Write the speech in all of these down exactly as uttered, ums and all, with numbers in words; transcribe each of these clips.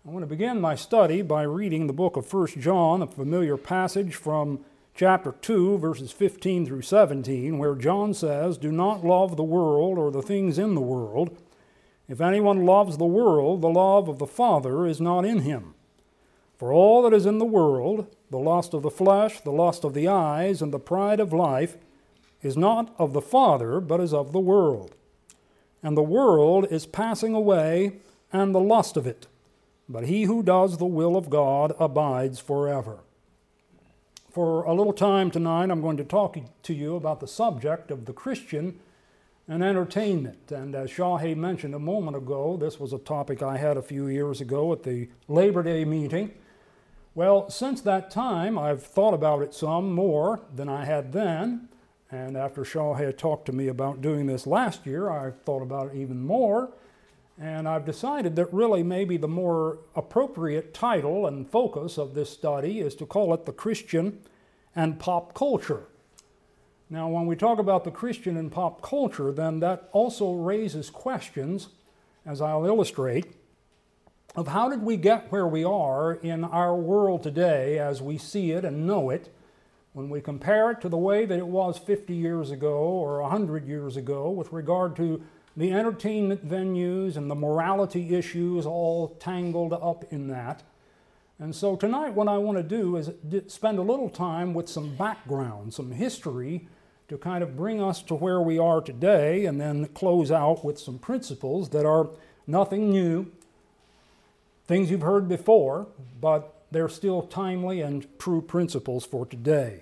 I want to begin my study by reading the book of First John, a familiar passage from chapter two, verses fifteen through seventeen, where John says, "Do not love the world or the things in the world. If anyone loves the world, the love of the Father is not in him. For all that is in the world, the lust of the flesh, the lust of the eyes, and the pride of life, is not of the Father, but is of the world. And the world is passing away, and the lust of it. But he who does the will of God abides forever." For a little time tonight, I'm going to talk to you about the subject of the Christian and entertainment. And as Shahey mentioned a moment ago, this was a topic I had a few years ago at the Labor Day meeting. Well, since that time, I've thought about it some more than I had then. And after Shahey talked to me about doing this last year, I thought about it even more. And I've decided that really maybe the more appropriate title and focus of this study is to call it The Christian and Pop Culture. Now, when we talk about the Christian and pop culture, then that also raises questions, as I'll illustrate, of how did we get where we are in our world today as we see it and know it, when we compare it to the way that it was fifty years ago or one hundred years ago with regard to the entertainment venues and the morality issues all tangled up in that. And so tonight what I want to do is spend a little time with some background, some history, to kind of bring us to where we are today, and then close out with some principles that are nothing new, things you've heard before, but they're still timely and true principles for today.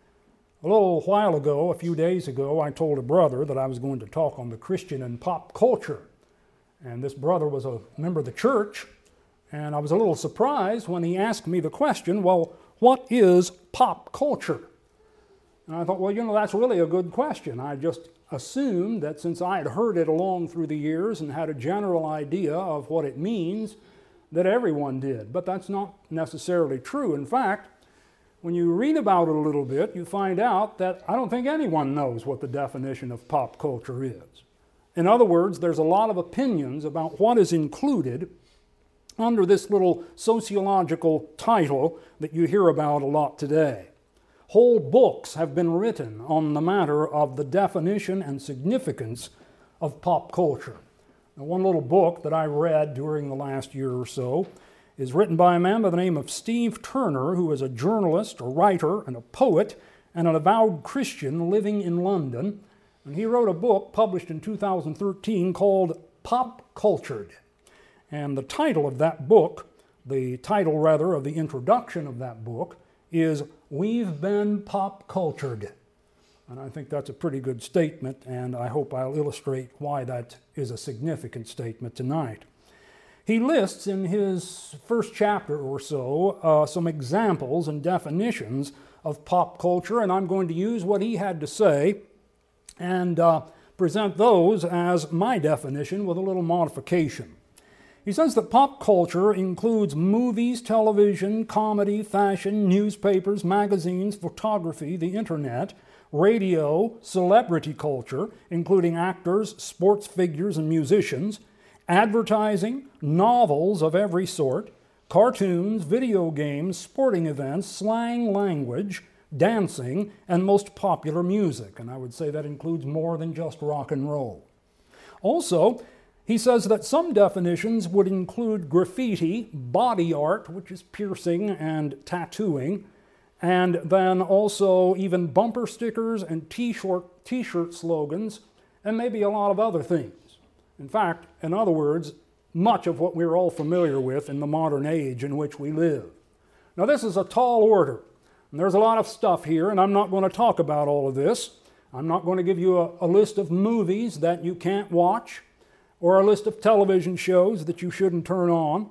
A little while ago, a few days ago, I told a brother that I was going to talk on the Christian and pop culture. And this brother was a member of the church, and I was a little surprised when he asked me the question, well, what is pop culture? And I thought, well, you know, that's really a good question. I just assumed that since I had heard it along through the years and had a general idea of what it means, that everyone did. But that's not necessarily true. In fact, when you read about it a little bit, you find out that I don't think anyone knows what the definition of pop culture is. In other words, there's a lot of opinions about what is included under this little sociological title that you hear about a lot today. Whole books have been written on the matter of the definition and significance of pop culture. Now, one little book that I read during the last year or so is written by a man by the name of Steve Turner, who is a journalist, a writer, and a poet, and an avowed Christian living in London. And he wrote a book published in two thousand thirteen called Pop Cultured. And the title of that book, the title rather of the introduction of that book, is "We've Been Pop Cultured." And I think that's a pretty good statement, and I hope I'll illustrate why that is a significant statement tonight. He lists in his first chapter or so uh, some examples and definitions of pop culture, and I'm going to use what he had to say and uh, present those as my definition with a little modification. He says that pop culture includes movies, television, comedy, fashion, newspapers, magazines, photography, the internet, radio, celebrity culture, including actors, sports figures, and musicians, advertising, novels of every sort, cartoons, video games, sporting events, slang language, dancing, and most popular music. And I would say that includes more than just rock and roll. Also, he says that some definitions would include graffiti, body art, which is piercing and tattooing, and then also even bumper stickers and t-shirt, t-shirt slogans, and maybe a lot of other things. In fact, in other words, much of what we're all familiar with in the modern age in which we live. Now, this is a tall order, and there's a lot of stuff here, and I'm not going to talk about all of this. I'm not going to give you a, a list of movies that you can't watch, or a list of television shows that you shouldn't turn on.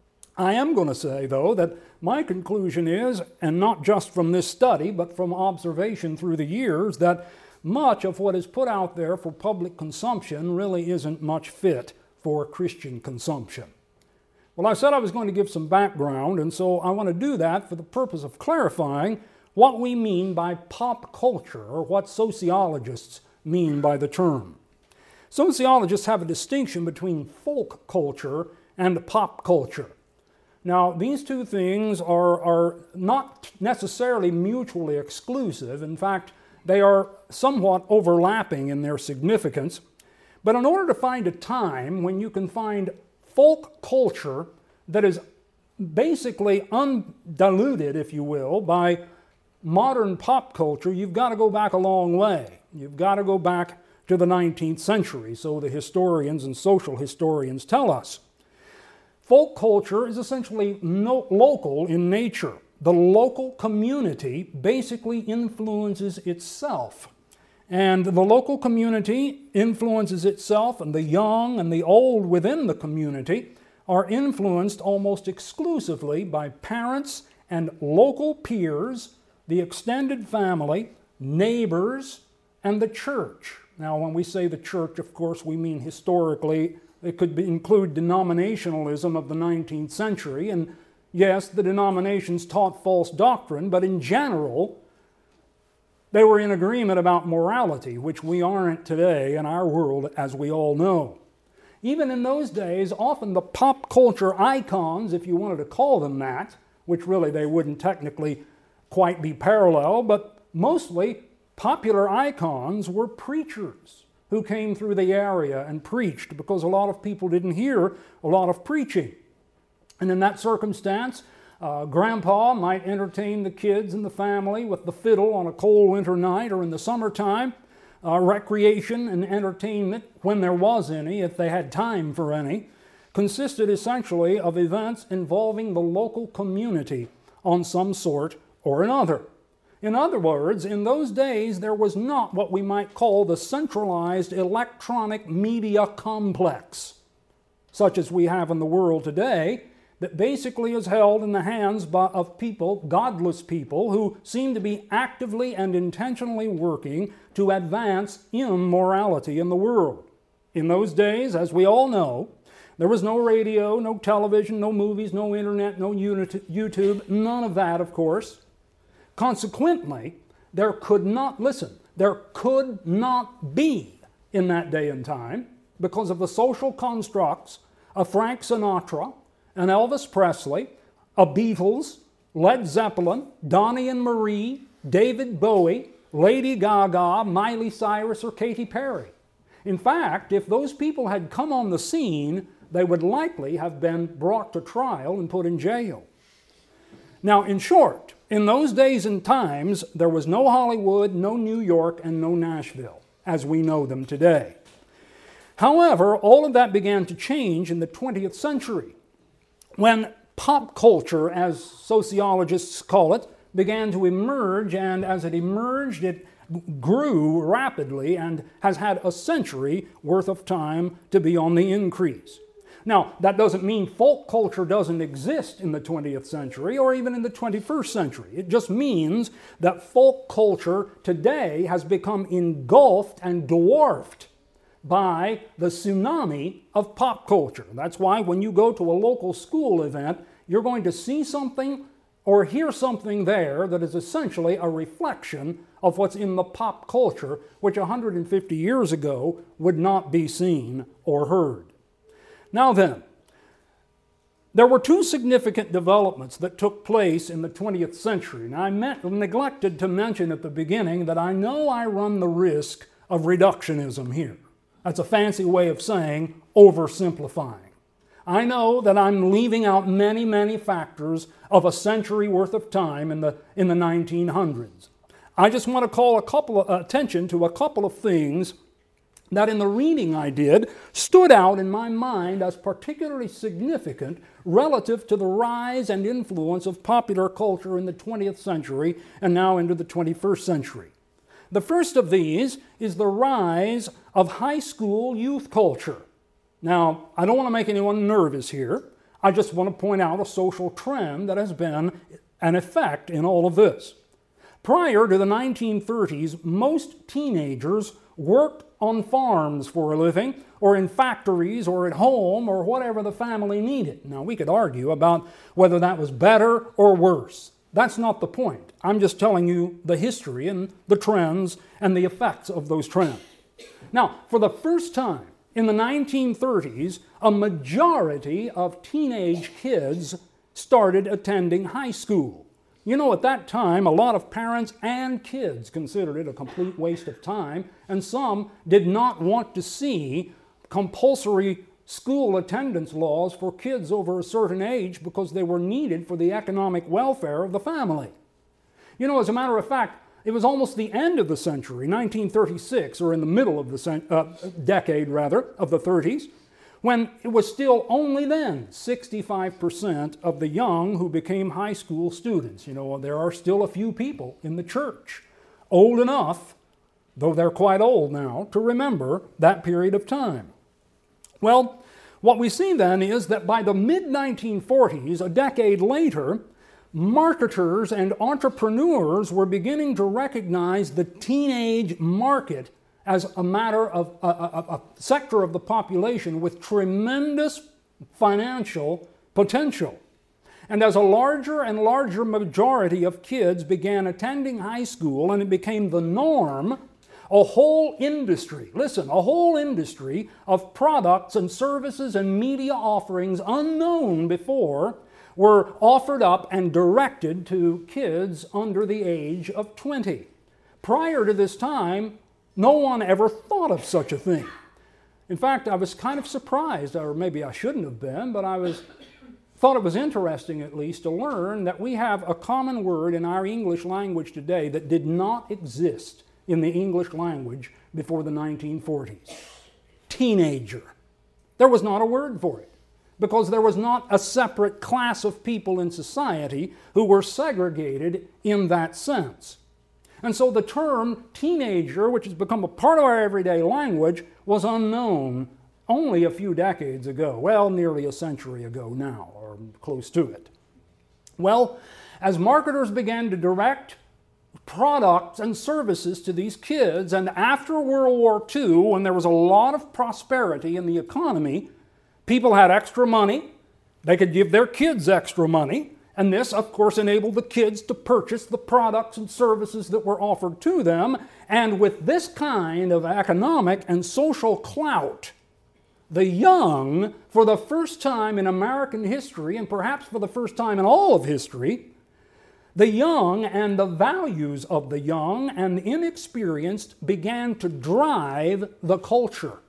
I am going to say, though, that my conclusion is, and not just from this study, but from observation through the years, that much of what is put out there for public consumption really isn't much fit for Christian consumption. Well, I said I was going to give some background, and so I want to do that for the purpose of clarifying what we mean by pop culture, or what sociologists mean by the term. Sociologists have a distinction between folk culture and pop culture. Now, these two things are, are not necessarily mutually exclusive. In fact, they are somewhat overlapping in their significance. But in order to find a time when you can find folk culture that is basically undiluted, if you will, by modern pop culture, you've got to go back a long way. You've got to go back to the nineteenth century, so the historians and social historians tell us. Folk culture is essentially no, local in nature. The local community basically influences itself. And the local community influences itself, and the young and the old within the community are influenced almost exclusively by parents and local peers, the extended family, neighbors, and the church. Now, when we say the church, of course, we mean historically. It could be, include denominationalism of the nineteenth century, and yes, the denominations taught false doctrine, but in general, they were in agreement about morality, which we aren't today in our world, as we all know. Even in those days, often the pop culture icons, if you wanted to call them that, which really they wouldn't technically quite be parallel, but mostly popular icons were preachers who came through the area and preached, because a lot of people didn't hear a lot of preaching. And in that circumstance, uh, Grandpa might entertain the kids and the family with the fiddle on a cold winter night, or in the summertime, uh, recreation and entertainment, when there was any, if they had time for any, consisted essentially of events involving the local community on some sort or another. In other words, in those days, there was not what we might call the centralized electronic media complex, such as we have in the world today, that basically is held in the hands of people, godless people, who seem to be actively and intentionally working to advance immorality in the world. In those days, as we all know, there was no radio, no television, no movies, no internet, no YouTube, none of that, of course. Consequently, there could not, listen, there could not be in that day and time, because of the social constructs of Frank Sinatra and Elvis Presley, a Beatles, Led Zeppelin, Donnie and Marie, David Bowie, Lady Gaga, Miley Cyrus, or Katy Perry. In fact, if those people had come on the scene, they would likely have been brought to trial and put in jail. Now, in short, in those days and times, there was no Hollywood, no New York, and no Nashville, as we know them today. However, all of that began to change in the twentieth century, when pop culture, as sociologists call it, began to emerge, and as it emerged, it grew rapidly and has had a century worth of time to be on the increase. Now, that doesn't mean folk culture doesn't exist in the twentieth century or even in the twenty-first century. It just means that folk culture today has become engulfed and dwarfed by the tsunami of pop culture. That's why when you go to a local school event, you're going to see something or hear something there that is essentially a reflection of what's in the pop culture, which one hundred fifty years ago would not be seen or heard. Now then, there were two significant developments that took place in the twentieth century. Now, I meant, neglected to mention at the beginning that I know I run the risk of reductionism here. That's a fancy way of saying oversimplifying. I know that I'm leaving out many, many factors of a century worth of time in the, in the nineteen hundreds. I just want to call a couple of, uh, attention to a couple of things that in the reading I did stood out in my mind as particularly significant relative to the rise and influence of popular culture in the twentieth century and now into the twenty-first century. The first of these is the rise of high school youth culture. Now, I don't want to make anyone nervous here. I just want to point out a social trend that has been an effect in all of this. Prior to the nineteen thirties, most teenagers worked on farms for a living, or in factories, or at home, or whatever the family needed. Now, we could argue about whether that was better or worse. That's not the point. I'm just telling you the history and the trends and the effects of those trends. Now, for the first time in the nineteen thirties, a majority of teenage kids started attending high school. You know, at that time, a lot of parents and kids considered it a complete waste of time, and some did not want to see compulsory school attendance laws for kids over a certain age because they were needed for the economic welfare of the family. You know, as a matter of fact, it was almost the end of the century, nineteen thirty-six, or in the middle of the cent- uh, decade, rather, of the thirties, when it was still only then sixty-five percent of the young who became high school students. You know, there are still a few people in the church old enough, though they're quite old now, to remember that period of time. Well, what we see then is that by the mid nineteen forties, a decade later, marketers and entrepreneurs were beginning to recognize the teenage market as a matter of a, a, a sector of the population with tremendous financial potential. And as a larger and larger majority of kids began attending high school and it became the norm, a whole industry, listen, a whole industry of products and services and media offerings unknown before were offered up and directed to kids under the age of twenty. Prior to this time, no one ever thought of such a thing. In fact, I was kind of surprised, or maybe I shouldn't have been, but I was thought it was interesting at least to learn that we have a common word in our English language today that did not exist in the English language before the nineteen forties. Teenager. There was not a word for it because there was not a separate class of people in society who were segregated in that sense. And so the term teenager, which has become a part of our everyday language, was unknown only a few decades ago. Well, nearly a century ago now, or close to it. Well, as marketers began to direct products and services to these kids, and after World War Two, when there was a lot of prosperity in the economy, people had extra money, they could give their kids extra money, and this, of course, enabled the kids to purchase the products and services that were offered to them, and with this kind of economic and social clout, the young, for the first time in American history, and perhaps for the first time in all of history, the young and the values of the young and the inexperienced began to drive the culture.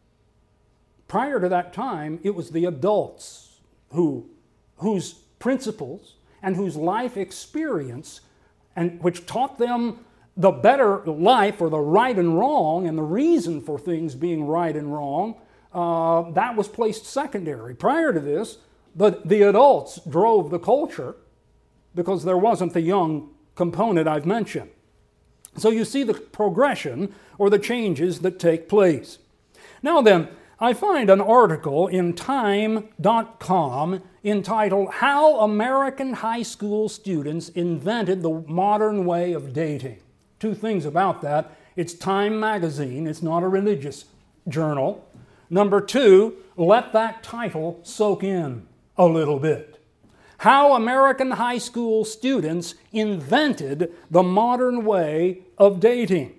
Prior to that time, it was the adults who, whose principles and whose life experience, and which taught them the better life or the right and wrong and the reason for things being right and wrong, uh, that was placed secondary. Prior to this, the, the adults drove the culture, because there wasn't the young component I've mentioned. So you see the progression or the changes that take place. Now then, I find an article in time dot com entitled How American High School Students Invented the Modern Way of Dating. Two things about that. It's Time magazine, it's not a religious journal. Number two, let that title soak in a little bit. How American high school students invented the modern way of dating.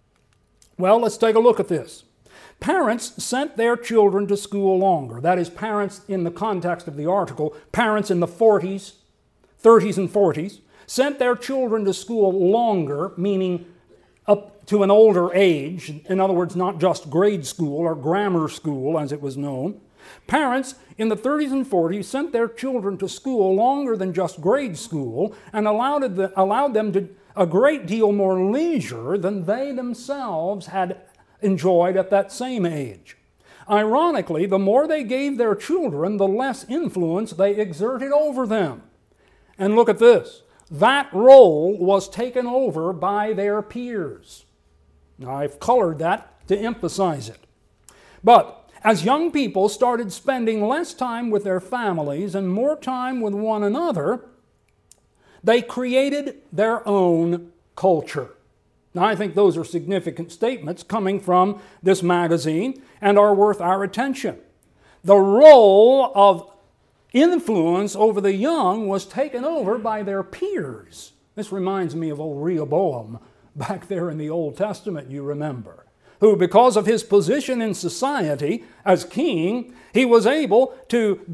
Well, let's take a look at this. Parents sent their children to school longer. That is, parents in the context of the article, parents in the forties, thirties and forties, sent their children to school longer, meaning up to an older age. In other words, not just grade school or grammar school as it was known. Parents in the thirties and forties sent their children to school longer than just grade school and allowed, the, allowed them to a great deal more leisure than they themselves had enjoyed at that same age. Ironically, the more they gave their children, the less influence they exerted over them. And look at this. That role was taken over by their peers. Now, I've colored that to emphasize it. But as young people started spending less time with their families and more time with one another, they created their own culture. Now, I think those are significant statements coming from this magazine and are worth our attention. The role of influence over the young was taken over by their peers. This reminds me of old Rehoboam back there in the Old Testament, you remember, who, because of his position in society as king, he was able to be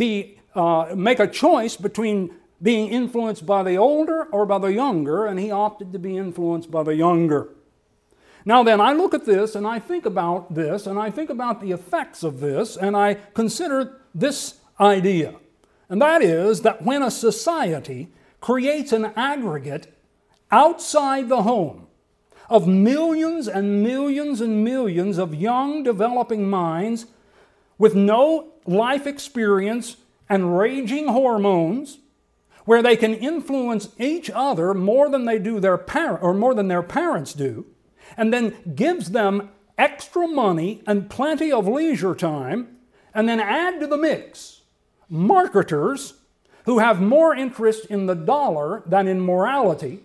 uh, make a choice between being influenced by the older or by the younger, and he opted to be influenced by the younger. Now then, I look at this and I think about this and I think about the effects of this and I consider this idea. And that is that when a society creates an aggregate outside the home of millions and millions and millions of young developing minds with no life experience and raging hormones, where they can influence each other more than they do their parent or more than their parents do, and then gives them extra money and plenty of leisure time, and then add to the mix marketers who have more interest in the dollar than in morality,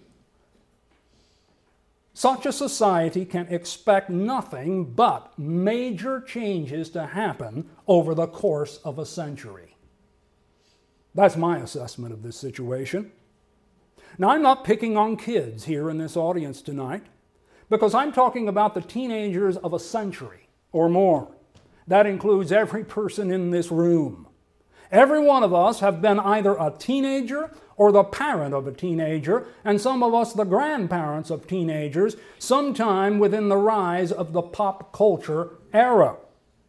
such a society can expect nothing but major changes to happen over the course of a century. That's my assessment of this situation. Now, I'm not picking on kids here in this audience tonight, because I'm talking about the teenagers of a century or more. That includes every person in this room. Every one of us have been either a teenager or the parent of a teenager, and some of us the grandparents of teenagers, sometime within the rise of the pop culture era.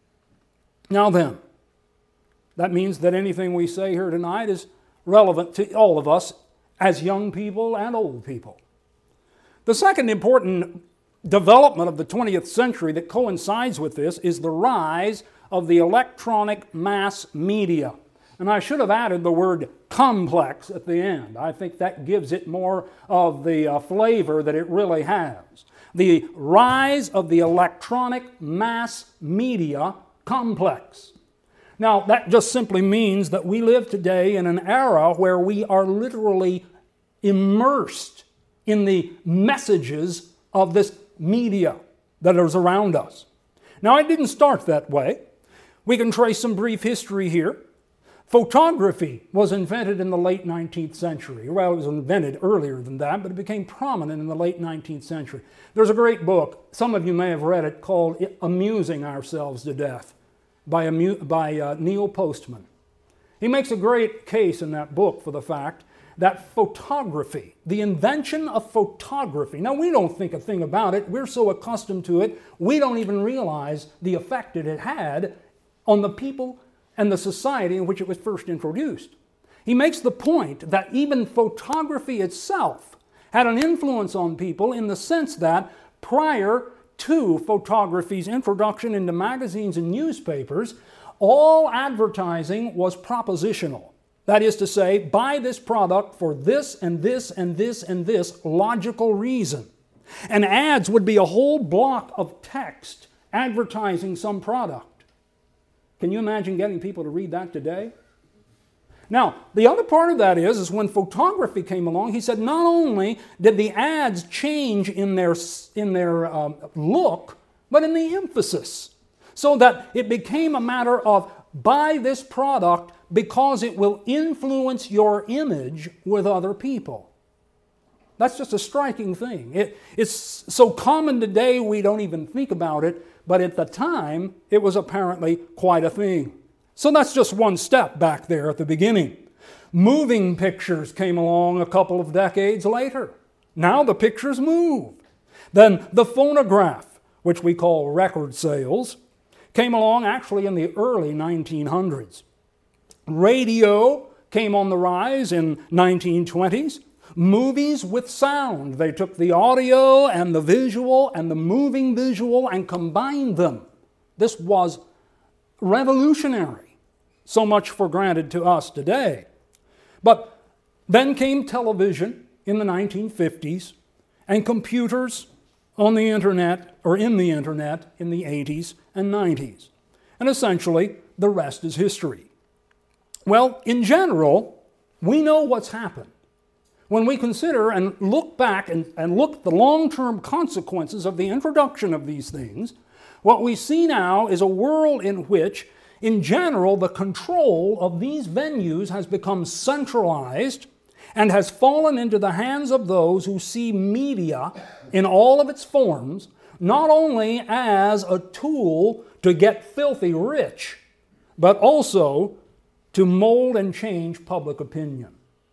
Now then, that means that anything we say here tonight is relevant to all of us as young people and old people. The second important development of the twentieth century that coincides with this is the rise of the electronic mass media. And I should have added the word complex at the end. I think that gives it more of the uh, flavor that it really has. The rise of the electronic mass media complex. Now, that just simply means that we live today in an era where we are literally immersed in the messages of this media that is around us. Now, it didn't start that way. We can trace some brief history here. Photography was invented in the late nineteenth century. Well, it was invented earlier than that, but it became prominent in the late nineteenth century. There's a great book, some of you may have read it, called Amusing Ourselves to Death by, by uh, Neil Postman. He makes a great case in that book for the fact that photography, the invention of photography, now we don't think a thing about it, we're so accustomed to it, we don't even realize the effect that it had on the people and the society in which it was first introduced. He makes the point that even photography itself had an influence on people in the sense that prior to photography's introduction into magazines and newspapers, all advertising was propositional. That is to say, buy this product for this and this and this and this logical reason. And ads would be a whole block of text advertising some product. Can you imagine getting people to read that today? Now, the other part of that is, is when photography came along, he said not only did the ads change in their, in their um, look, but in the emphasis. So that it became a matter of buy this product because it will influence your image with other people. That's just a striking thing. It, it's so common today we don't even think about it, but at the time it was apparently quite a thing. So that's just one step back there at the beginning. Moving pictures came along a couple of decades later. Now the pictures move. Then the phonograph, which we call record sales, came along actually in the early nineteen hundreds. Radio came on the rise in nineteen twenties. Movies with sound. They took the audio and the visual and the moving visual and combined them. This was revolutionary. So much for granted to us today. But then came television in the nineteen fifties and computers on the internet or in the internet in the eighties and nineties. And essentially, the rest is history. Well, in general, we know what's happened. When we consider and look back and, and look at the long-term consequences of the introduction of these things, what we see now is a world in which, in general, the control of these venues has become centralized and has fallen into the hands of those who see media in all of its forms, not only as a tool to get filthy rich, but also to mold and change public opinion.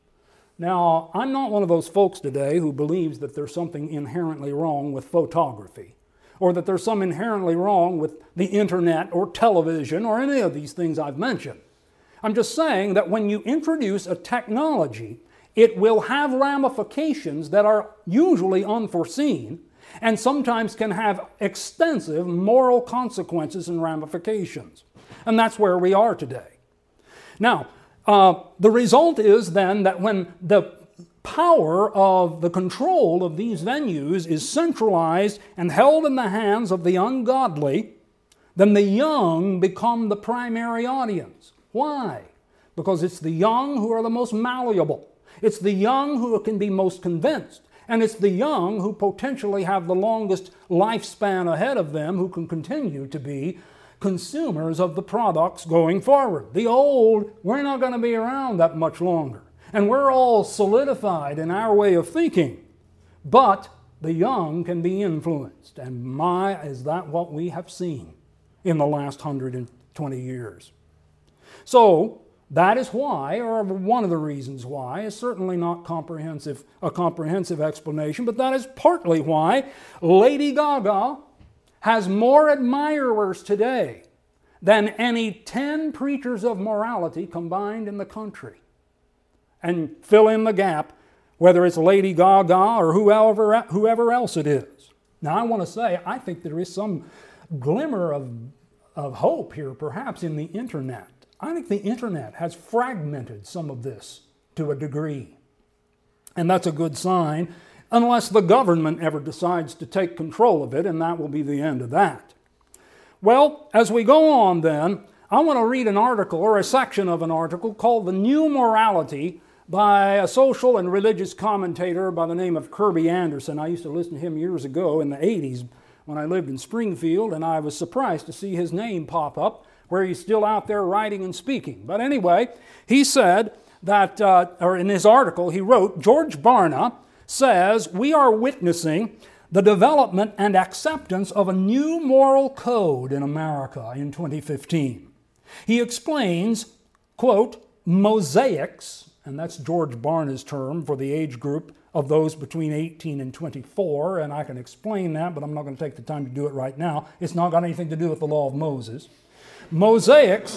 Now, I'm not one of those folks today who believes that there's something inherently wrong with photography, or that there's some inherently wrong with the internet or television or any of these things I've mentioned. I'm just saying that when you introduce a technology, it will have ramifications that are usually unforeseen and sometimes can have extensive moral consequences and ramifications. And that's where we are today. Now, uh, the result is then that when the power of the control of these venues is centralized and held in the hands of the ungodly, then the young become the primary audience. Why? Because it's the young who are the most malleable. It's the young who can be most convinced. And it's the young who potentially have the longest lifespan ahead of them who can continue to be consumers of the products going forward. The old, we're not going to be around that much longer. And we're all solidified in our way of thinking. But the young can be influenced. And my, is that what we have seen in the last one hundred twenty years. So, that is why, or one of the reasons why, is certainly not comprehensive, a comprehensive explanation, but that is partly why Lady Gaga has more admirers today than any ten preachers of morality combined in the country. And fill in the gap, whether it's Lady Gaga or whoever, whoever else it is. Now, I want to say, I think there is some glimmer of, of hope here, perhaps, in the internet. I think the internet has fragmented some of this to a degree. And that's a good sign, unless the government ever decides to take control of it, and that will be the end of that. Well, as we go on then, I want to read an article, or a section of an article, called The New Morality by a social and religious commentator by the name of Kirby Anderson. I used to listen to him years ago in the eighties when I lived in Springfield, and I was surprised to see his name pop up where he's still out there writing and speaking. But anyway, he said that, uh, or in his article, he wrote, George Barna says, we are witnessing the development and acceptance of a new moral code in America in twenty fifteen. He explains, quote, mosaics, and that's George Barna's term for the age group of those between eighteen and twenty-four, and I can explain that, but I'm not going to take the time to do it right now. It's not got anything to do with the law of Moses. Mosaics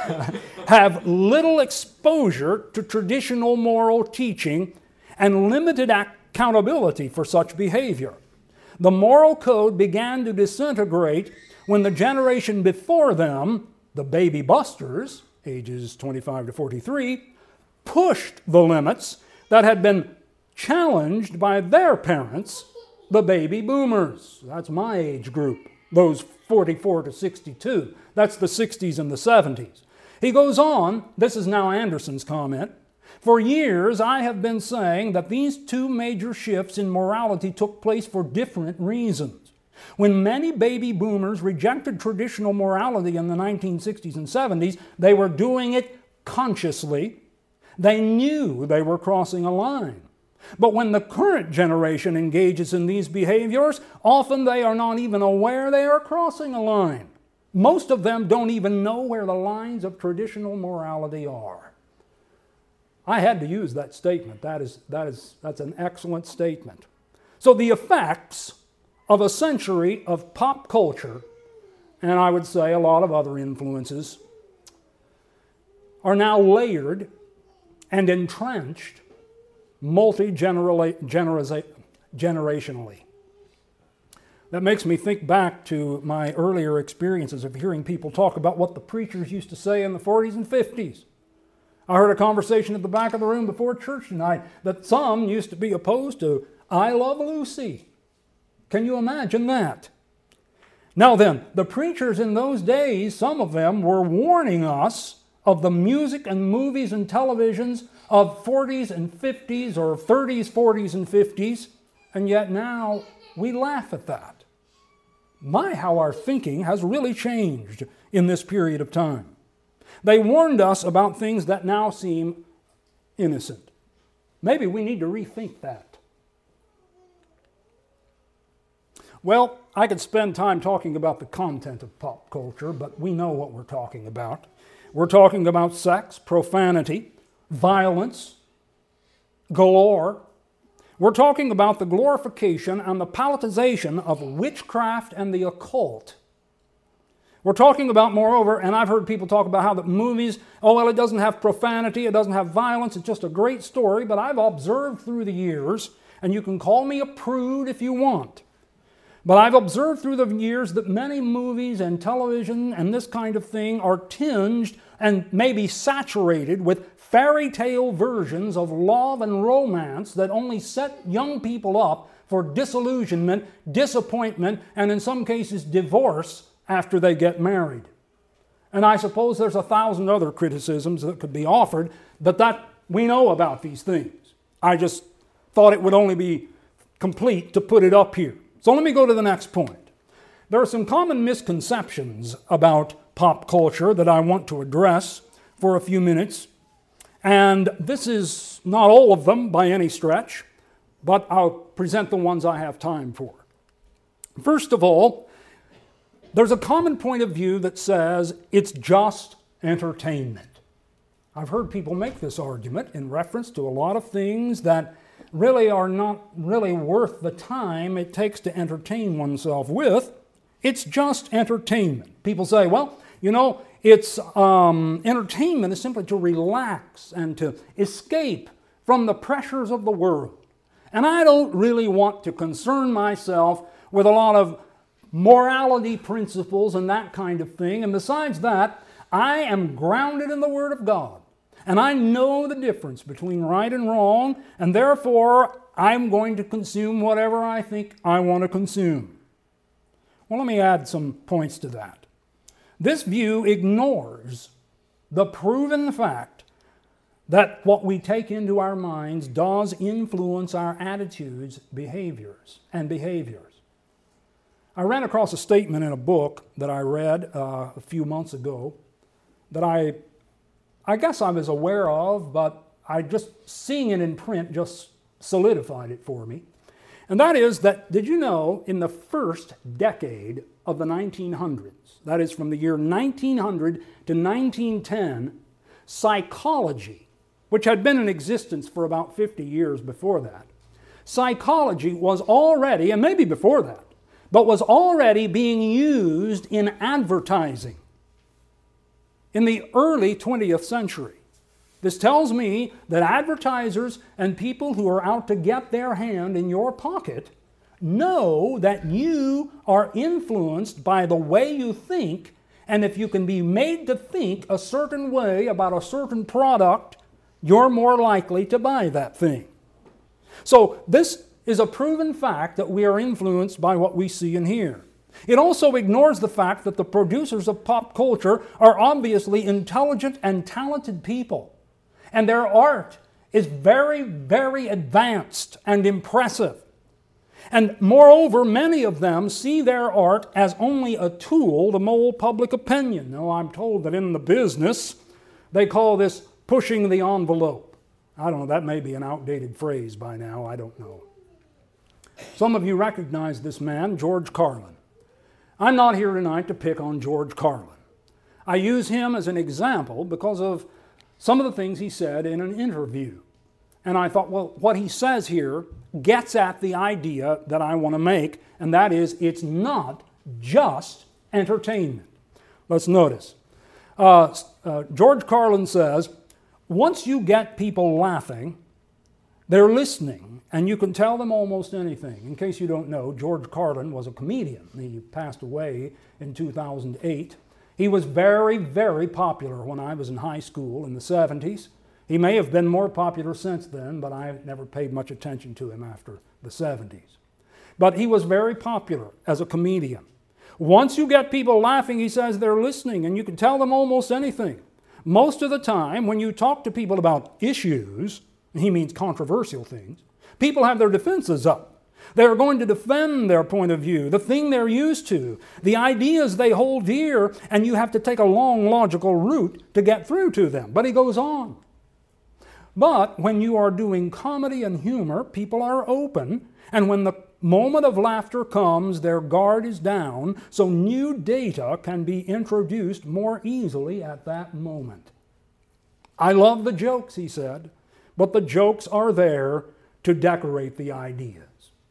have little exposure to traditional moral teaching and limited accountability for such behavior. The moral code began to disintegrate when the generation before them, the baby busters, ages twenty-five to forty-three, pushed the limits that had been challenged by their parents, the baby boomers. That's my age group, those forty-four to sixty-two. That's the sixties and the seventies. He goes on, this is now Anderson's comment, for years I have been saying that these two major shifts in morality took place for different reasons. When many baby boomers rejected traditional morality in the nineteen sixties and seventies, they were doing it consciously. They knew they were crossing a line. But when the current generation engages in these behaviors, often they are not even aware they are crossing a line. Most of them don't even know where the lines of traditional morality are. I had to use that statement. That is, that is, that's an excellent statement. So the effects of a century of pop culture, and I would say a lot of other influences, are now layered and entrenched multi-generationally. That makes me think back to my earlier experiences of hearing people talk about what the preachers used to say in the forties and fifties. I heard a conversation at the back of the room before church tonight that some used to be opposed to I Love Lucy. Can you imagine that? Now then, the preachers in those days, some of them were warning us of the music and movies and televisions of forties and fifties or thirties, forties, and fifties, and yet now we laugh at that. My, how our thinking has really changed in this period of time. They warned us about things that now seem innocent. Maybe we need to rethink that. Well, I could spend time talking about the content of pop culture, but we know what we're talking about. We're talking about sex, profanity, violence, galore. We're talking about the glorification and the palatization of witchcraft and the occult. We're talking about, moreover, and I've heard people talk about how the movies, oh, well, it doesn't have profanity, it doesn't have violence, it's just a great story, but I've observed through the years, and you can call me a prude if you want, but I've observed through the years that many movies and television and this kind of thing are tinged and maybe saturated with fairy tale versions of love and romance that only set young people up for disillusionment, disappointment, and in some cases divorce after they get married. And I suppose there's a thousand other criticisms that could be offered, but that we know about these things. I just thought it would only be complete to put it up here. So let me go to the next point. There are some common misconceptions about pop culture that I want to address for a few minutes. And this is not all of them by any stretch, but I'll present the ones I have time for. First of all, there's a common point of view that says it's just entertainment. I've heard people make this argument in reference to a lot of things that really are not really worth the time it takes to entertain oneself with. It's just entertainment. People say, well, you know, it's um, entertainment is simply to relax and to escape from the pressures of the world. And I don't really want to concern myself with a lot of morality principles and that kind of thing. And besides that, I am grounded in the Word of God. And I know the difference between right and wrong, and therefore I'm going to consume whatever I think I want to consume. Well, let me add some points to that. This view ignores the proven fact that what we take into our minds does influence our attitudes, behaviors, and behaviors. I ran across a statement in a book that I read uh, a few months ago that I, I guess I was aware of, but I just seeing it in print just solidified it for me. And that is that, did you know, in the first decade of the nineteen hundreds, that is from the year nineteen hundred to nineteen ten, psychology, which had been in existence for about fifty years before that, psychology was already, and maybe before that, but was already being used in advertising in the early twentieth century. This tells me that advertisers and people who are out to get their hand in your pocket know that you are influenced by the way you think, and if you can be made to think a certain way about a certain product, you're more likely to buy that thing. So this is a proven fact that we are influenced by what we see and hear. It also ignores the fact that the producers of pop culture are obviously intelligent and talented people. And their art is very, very advanced and impressive. And moreover, many of them see their art as only a tool to mold public opinion. Now, I'm told that in the business, they call this pushing the envelope. I don't know, that may be an outdated phrase by now, I don't know. Some of you recognize this man, George Carlin. I'm not here tonight to pick on George Carlin. I use him as an example because of some of the things he said in an interview. And I thought, well, what he says here gets at the idea that I want to make, and that is it's not just entertainment. Let's notice. Uh, uh, George Carlin says, once you get people laughing, they're listening, and you can tell them almost anything. In case you don't know, George Carlin was a comedian. He passed away in two thousand eight. He was very, very popular when I was in high school in the seventies. He may have been more popular since then, but I never paid much attention to him after the seventies. But he was very popular as a comedian. Once you get people laughing, he says they're listening, and you can tell them almost anything. Most of the time, when you talk to people about issues, he means controversial things, people have their defenses up. They're going to defend their point of view, the thing they're used to, the ideas they hold dear, and you have to take a long logical route to get through to them. But he goes on. But when you are doing comedy and humor, people are open, and when the moment of laughter comes, their guard is down, so new data can be introduced more easily at that moment. I love the jokes, he said, but the jokes are there to decorate the ideas.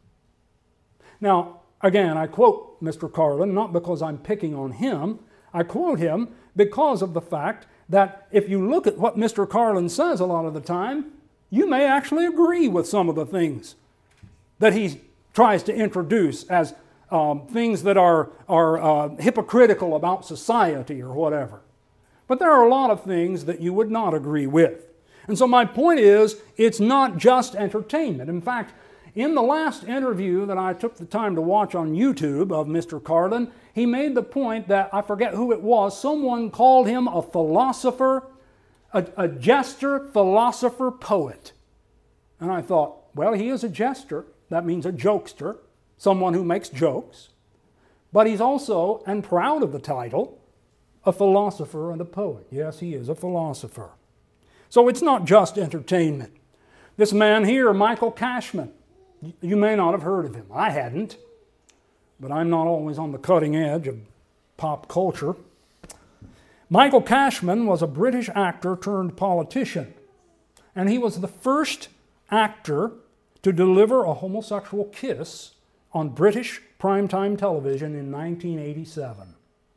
Now, again, I quote Mister Carlin, not because I'm picking on him. I quote him because of the fact that if you look at what Mister Carlin says a lot of the time, you may actually agree with some of the things that he tries to introduce as um, things that are, are uh, hypocritical about society or whatever. But there are a lot of things that you would not agree with. And so my point is, it's not just entertainment. In fact, in the last interview that I took the time to watch on YouTube of Mister Carlin, he made the point that, I forget who it was, someone called him a philosopher, a, a jester, philosopher, poet. And I thought, well, he is a jester. That means a jokester, someone who makes jokes. But he's also, and proud of the title, a philosopher and a poet. Yes, he is a philosopher. So it's not just entertainment. This man here, Michael Cashman, you may not have heard of him. I hadn't, but I'm not always on the cutting edge of pop culture. Michael Cashman was a British actor turned politician, and he was the first actor to deliver a homosexual kiss on British primetime television in nineteen eighty-seven.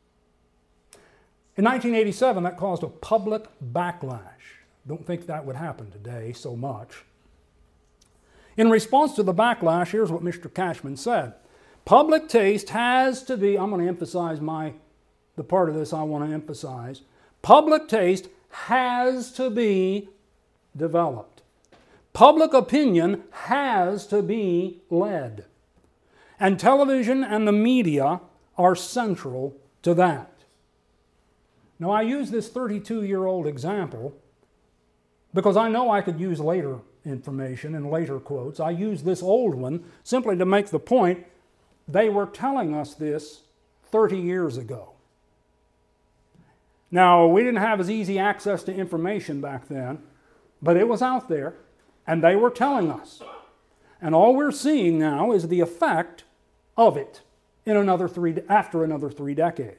In nineteen eighty-seven, that caused a public backlash. Don't think that would happen today so much. In response to the backlash, here's what Mister Cashman said. Public taste has to be, I'm going to emphasize my, the part of this I want to emphasize. Public taste has to be developed. Public opinion has to be led. And television and the media are central to that. Now, I use this thirty-two-year-old example because I know I could use later information and later quotes. I use this old one simply to make the point they were telling us this thirty years ago. Now, we didn't have as easy access to information back then, but it was out there, and they were telling us. And all we're seeing now is the effect of it in another three, after another three decades.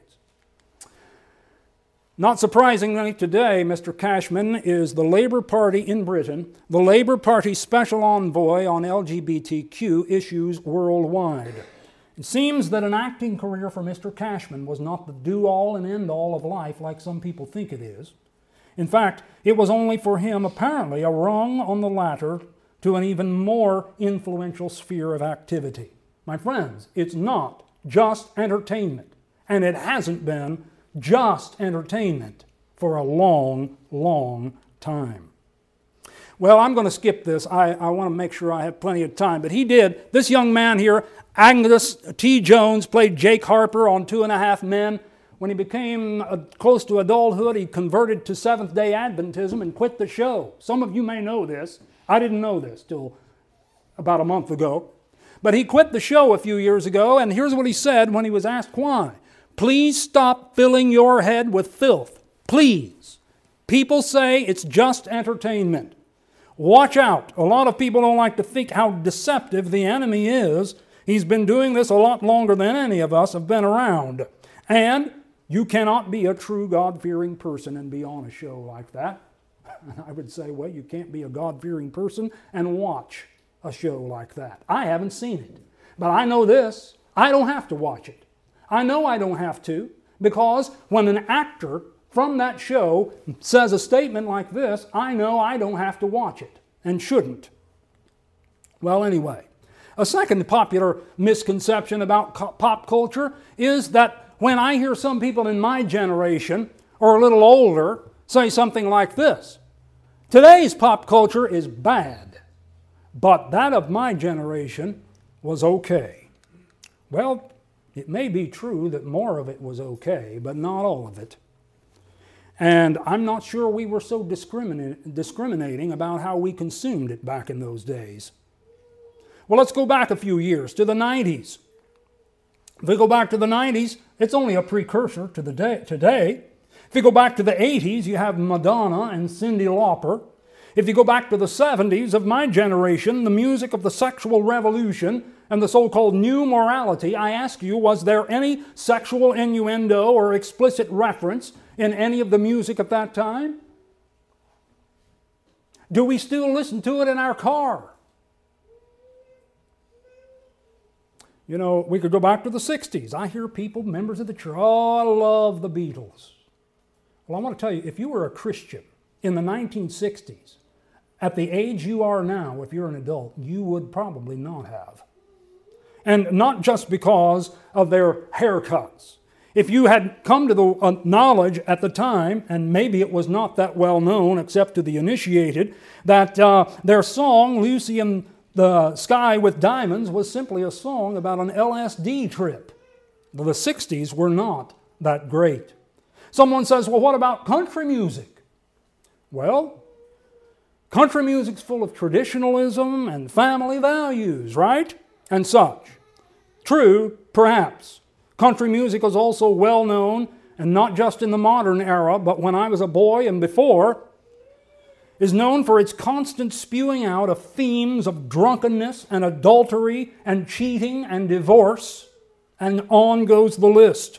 Not surprisingly, today, Mister Cashman is the Labour Party in Britain, the Labour Party Special Envoy on L G B T Q issues worldwide. It seems that an acting career for Mister Cashman was not the do-all and end-all of life like some people think it is. In fact, it was only for him, apparently, a rung on the ladder to an even more influential sphere of activity. My friends, it's not just entertainment, and it hasn't been just entertainment for a long, long time. Well, I'm going to skip this. I, I want to make sure I have plenty of time. But he did. This young man here, Angus T. Jones, played Jake Harper on Two and a Half Men. When he became uh, close to adulthood, he converted to Seventh-day Adventism and quit the show. Some of you may know this. I didn't know this till about a month ago. But he quit the show a few years ago, and here's what he said when he was asked why. Please stop filling your head with filth. Please. People say it's just entertainment. Watch out. A lot of people don't like to think how deceptive the enemy is. He's been doing this a lot longer than any of us have been around. And you cannot be a true God-fearing person and be on a show like that. And I would say, well, you can't be a God-fearing person and watch a show like that. I haven't seen it. But I know this. I don't have to watch it. I know I don't have to, because when an actor from that show says a statement like this, I know I don't have to watch it and shouldn't. Well, anyway, a second popular misconception about pop culture is that when I hear some people in my generation or a little older say something like this, today's pop culture is bad, but that of my generation was okay. Well, it may be true that more of it was okay, but not all of it. And I'm not sure we were so discriminate, discriminating about how we consumed it back in those days. Well, let's go back a few years to the nineties. If we go back to the nineties, it's only a precursor to the day, today. If you go back to the eighties, you have Madonna and Cyndi Lauper. If you go back to the seventies of my generation, the music of the sexual revolution and the so-called new morality, I ask you, was there any sexual innuendo or explicit reference in any of the music at that time? Do we still listen to it in our car? You know, we could go back to the sixties. I hear people, members of the church, oh, I love the Beatles. Well, I want to tell you, if you were a Christian in the nineteen sixties, at the age you are now, if you're an adult, you would probably not have. And not just because of their haircuts. If you had come to the uh, knowledge at the time, and maybe it was not that well known except to the initiated, that uh, their song, Lucy in the Sky with Diamonds, was simply a song about an L S D trip. The sixties were not that great. Someone says, well, what about country music? Well, country music's full of traditionalism and family values, right? And such. True, perhaps. Country music was also well known, and not just in the modern era, but when I was a boy and before, is known for its constant spewing out of themes of drunkenness and adultery and cheating and divorce, and on goes the list.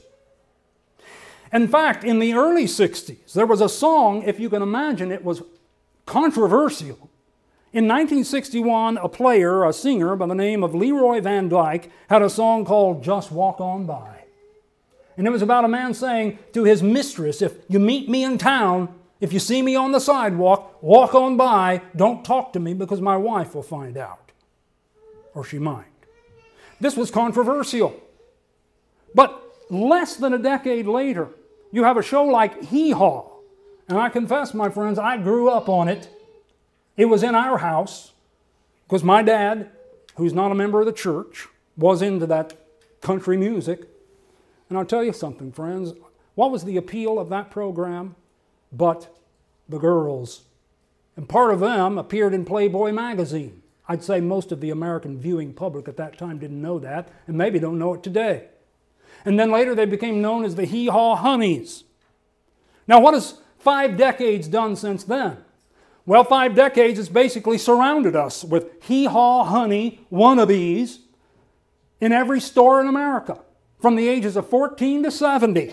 In fact, in the early sixties, there was a song, if you can imagine, it was controversial. In nineteen sixty-one, a player, a singer by the name of Leroy Van Dyke, had a song called Just Walk On By. And it was about a man saying to his mistress, if you meet me in town, if you see me on the sidewalk, walk on by, don't talk to me because my wife will find out. Or she might. This was controversial. But less than a decade later, you have a show like Hee Haw. And I confess, my friends, I grew up on it. It was in our house because my dad, who's not a member of the church, was into that country music. And I'll tell you something, friends. What was the appeal of that program? But the girls. And part of them appeared in Playboy magazine. I'd say most of the American viewing public at that time didn't know that, and maybe don't know it today. And then later they became known as the Hee Haw Honeys. Now what has five decades done since then? Well, five decades has basically surrounded us with Hee Haw Honey wannabes in every store in America, from the ages of fourteen to seventy.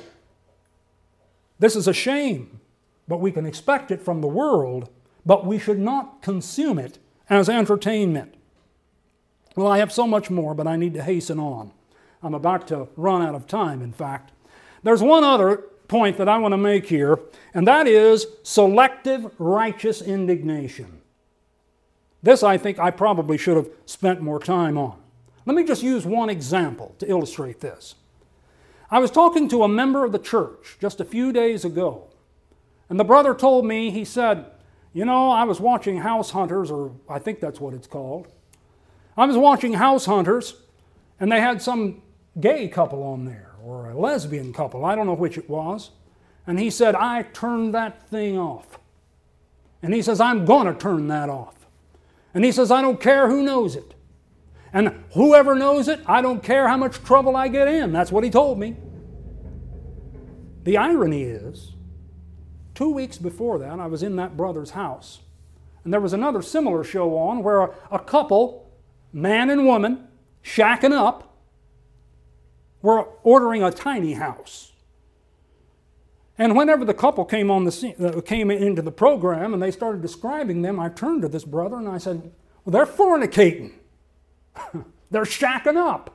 This is a shame, but we can expect it from the world, but we should not consume it as entertainment. Well, I have so much more, but I need to hasten on. I'm about to run out of time, in fact. There's one other point that I want to make here, and that is selective righteous indignation. This, I think, I probably should have spent more time on. Let me just use one example to illustrate this. I was talking to a member of the church just a few days ago, and the brother told me, he said, you know, I was watching House Hunters, or I think that's what it's called. I was watching House Hunters, and they had some gay couple on there, or a lesbian couple, I don't know which it was. And he said, I turned that thing off. And he says, I'm going to turn that off. And he says, I don't care who knows it. And whoever knows it, I don't care how much trouble I get in. That's what he told me. The irony is, two weeks before that, I was in that brother's house. And there was another similar show on where a, a couple, man and woman, shacking up, were ordering a tiny house. And whenever the couple came on the scene, uh, came into the program and they started describing them, I turned to this brother and I said, well, they're fornicating. They're shacking up.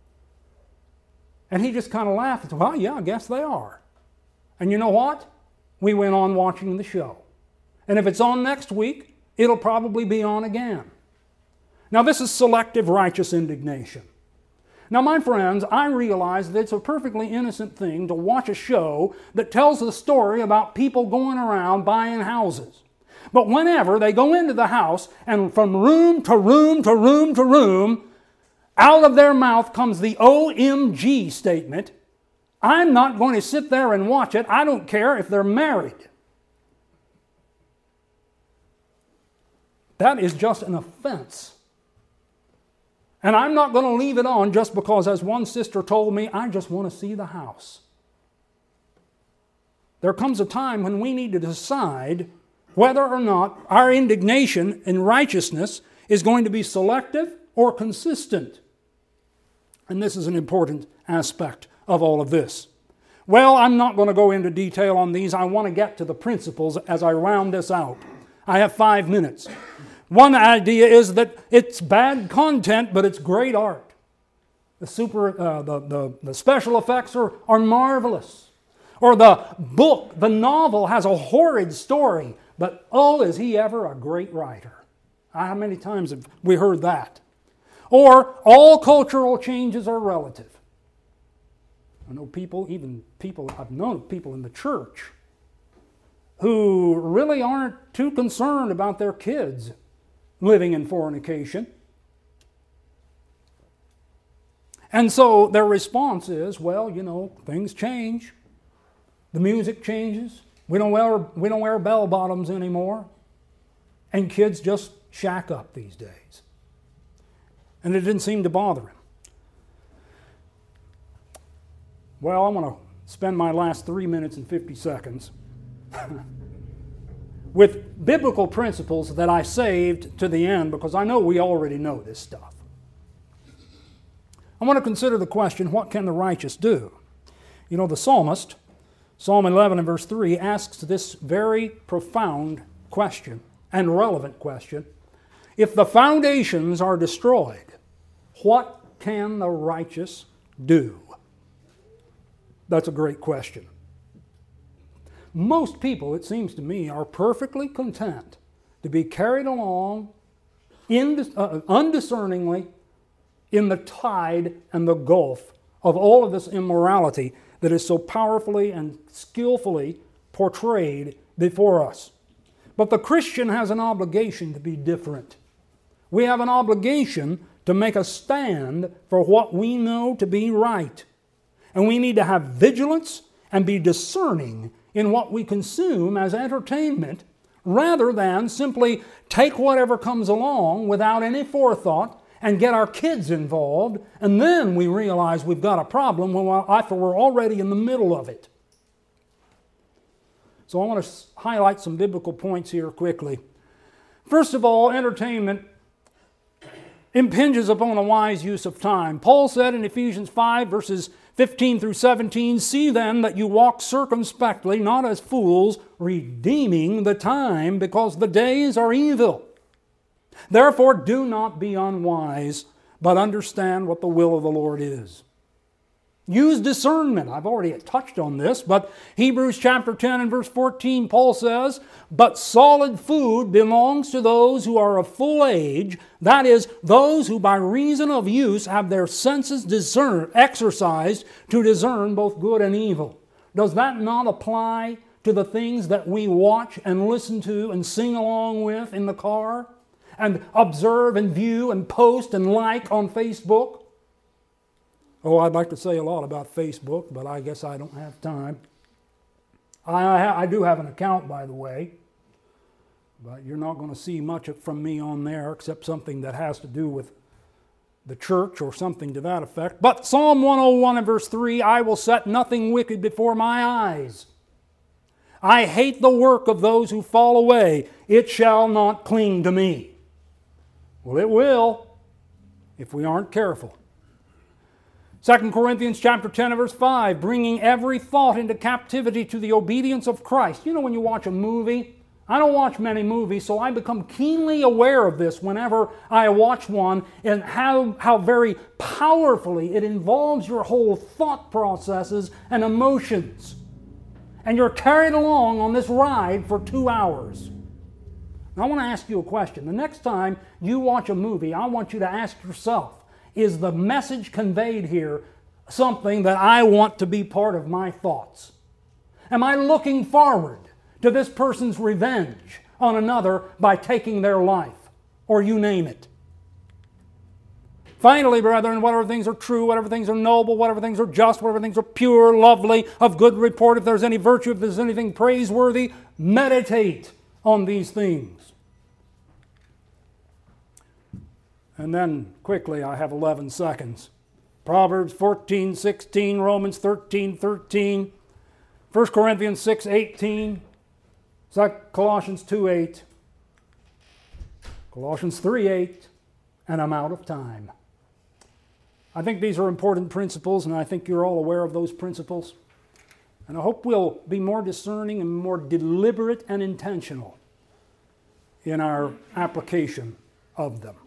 And he just kind of laughed and said, well, yeah, I guess they are. And you know what? We went on watching the show. And if it's on next week, it'll probably be on again. Now, this is selective righteous indignation. Now, my friends, I realize that it's a perfectly innocent thing to watch a show that tells a story about people going around buying houses. But whenever they go into the house and from room to room to room to room, out of their mouth comes the O M G statement, I'm not going to sit there and watch it. I don't care if they're married. That is just an offense. And I'm not going to leave it on just because, as one sister told me, I just want to see the house. There comes a time when we need to decide whether or not our indignation and righteousness is going to be selective or consistent. And this is an important aspect of all of this. Well, I'm not going to go into detail on these. I want to get to the principles as I round this out. I have five minutes. One idea is that it's bad content, but it's great art. The super, uh, the, the, the special effects are, are marvelous. Or the book, the novel has a horrid story, but oh, is he ever a great writer? How many times have we heard that? Or all cultural changes are relative. I know people, even people, I've known people in the church who really aren't too concerned about their kids living in fornication. And so their response is, well, you know, things change. The music changes. We don't wear, we don't wear bell bottoms anymore. And kids just shack up these days. And it didn't seem to bother him. Well, I want to spend my last three minutes and fifty seconds with biblical principles that I saved to the end because I know we already know this stuff. I want to consider the question, what can the righteous do? You know, the psalmist, Psalm eleven and verse three, asks this very profound question and relevant question. If the foundations are destroyed, what can the righteous do? That's a great question. Most people, it seems to me, are perfectly content to be carried along indis- uh, undiscerningly in the tide and the gulf of all of this immorality that is so powerfully and skillfully portrayed before us. But the Christian has an obligation to be different. We have an obligation to make a stand for what we know to be right. And we need to have vigilance and be discerning in what we consume as entertainment rather than simply take whatever comes along without any forethought and get our kids involved, and then we realize we've got a problem after we're already in the middle of it. So I want to highlight some biblical points here quickly. First of all, entertainment impinges upon a wise use of time. Paul said in Ephesians five, verses fifteen through seventeen, "See then that you walk circumspectly, not as fools, redeeming the time, because the days are evil. Therefore do not be unwise, but understand what the will of the Lord is." Use discernment. I've already touched on this, but Hebrews chapter ten and verse fourteen, Paul says, "But solid food belongs to those who are of full age, that is, those who by reason of use have their senses discern, exercised to discern both good and evil." Does that not apply to the things that we watch and listen to and sing along with in the car? And observe and view and post and like on Facebook? Oh, I'd like to say a lot about Facebook, but I guess I don't have time. I, I, I do have an account, by the way, but you're not going to see much from me on there except something that has to do with the church or something to that effect. But Psalm one oh one and verse three, "I will set nothing wicked before my eyes. I hate the work of those who fall away. It shall not cling to me." Well, it will if we aren't careful. Second Corinthians chapter ten and verse five, "Bringing every thought into captivity to the obedience of Christ." You know, when you watch a movie, I don't watch many movies, so I become keenly aware of this whenever I watch one and how, how very powerfully it involves your whole thought processes and emotions. And you're carried along on this ride for two hours. Now, I want to ask you a question. The next time you watch a movie, I want you to ask yourself, is the message conveyed here something that I want to be part of my thoughts? Am I looking forward to this person's revenge on another by taking their life? Or you name it. Finally, brethren, whatever things are true, whatever things are noble, whatever things are just, whatever things are pure, lovely, of good report, if there's any virtue, if there's anything praiseworthy, meditate on these things. And then, quickly, I have eleven seconds. Proverbs fourteen sixteen, Romans thirteen thirteen, First Corinthians six eighteen, Colossians two eight, Colossians three eight, and I'm out of time. I think these are important principles, and I think you're all aware of those principles. And I hope we'll be more discerning and more deliberate and intentional in our application of them.